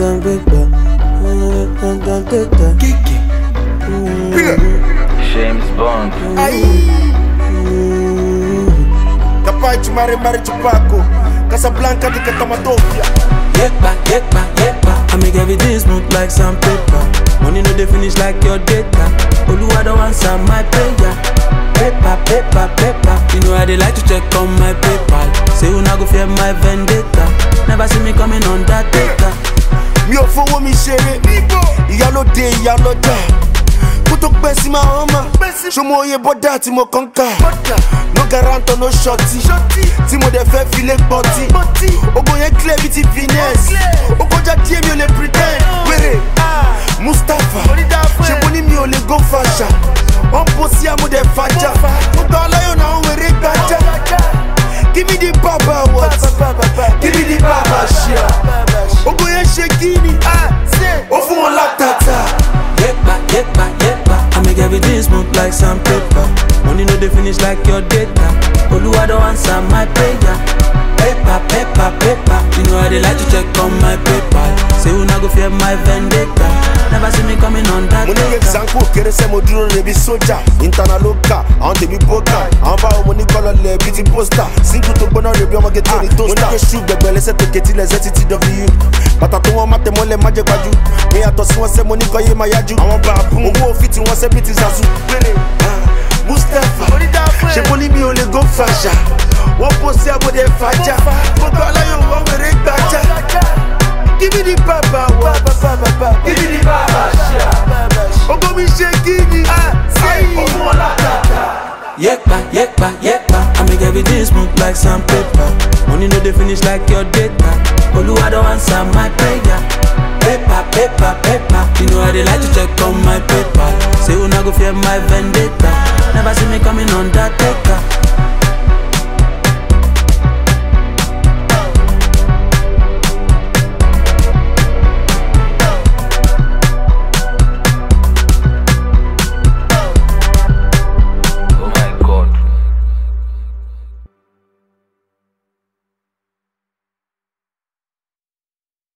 some paper. Kiki. James Bond. Capaz de mare chupaco. Casablanca de Catamatopia. Yepa. I make everything smooth like some paper. Money no dey finish like your data. Oluwa don't answer my prayer. Paper. You know I dey like to check on my PayPal. Say una go fear my vendetta. Never see me coming on that data. Mi ò fowó mi ṣeré. Ìyálóde ìyálọ́jà. Kó tó pẹ́ sí máa hàn máa. Ṣọmọ oyè bọ́dà tí mo kàn ká. No guarantor no shorty. Tí mo dẹ̀ fẹ́ filé gbọ́tí. Ogun yẹn clear bí ti finesse. Ó kọjá díẹ̀ mi ò lè pretend. Wèrè Mustapha. Ṣé mo ní mi ò lè go fashion? Wọ́n bó sí amúdẹ̀ fàjà. Mo gbà ọláyọ̀ náà wèrè gbàjà. Give me the baba what? Give me the baba shit. Ogun yẹn ṣe kíni? Ó fún wọn látàtà. Yepa. I make everything smooth like some paper. Money no dey finish like your data. Oluwa don't answer my prayer. Paper. You know I dey like to check on my PayPal. Say una go fear my vendetta. Never see me coming on that Mo ní data. example kéré sẹ́ mo dúró rẹ̀ bí sójà. Internal local, àwọn tèmi bókà. Àwọn báwo mo ní kọ́lọ̀ lẹ̀ bí ti pósítà. Single tó gbóná rẹ̀ bí ọmọge tó ní tóstà. Mo ní kéṣù gbẹ̀gbẹ̀ lẹ́sẹ̀ tó kétí lẹ́sẹ̀ títí W. Bàtà tó wọ́n má tẹ̀ mọ́lẹ̀ má jẹ́ gbajú. Mi yàtọ̀ sí wọn sẹ́ mo ní kọ́ yé máa yájú. Àwọn bá a bùn. Owó òfin tí wọ́n sẹ́ bí ti Zazu. Mustapha, ṣe mo ní mi ò lè go fashion. Wọ́n bó sí abọ́dẹ fàjà. Gbogbo aláyọ̀ wọ́n wèrè gbàjà. Give me the baba what? Give me the baba shit. Ogo mi ṣe kíni? Ogun wọn látàtà. Yepa. I make everything smooth like some paper. Money no dey finish like your data. Oluwa don't answer my prayer. Paper. You know I dey like to check on my PayPal. Say una go fear my vendetta. Never see me coming on that data.